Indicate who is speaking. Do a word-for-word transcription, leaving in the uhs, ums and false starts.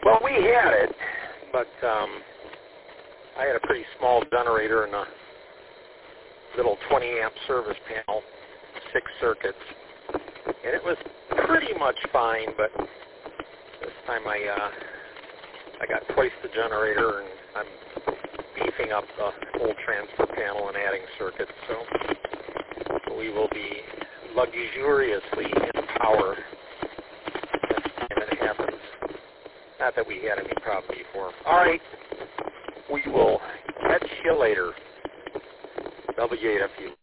Speaker 1: Well, we had it, but um, I had a pretty small generator and a little twenty amp service panel, six circuits, and it was pretty much fine. But this time I uh, I got twice the generator, and I'm beefing up the whole transfer panel and adding circuits. So we will be luxuriously in power next time it happens. Not that we had any problem before. All right, we will catch you later. W eight F U.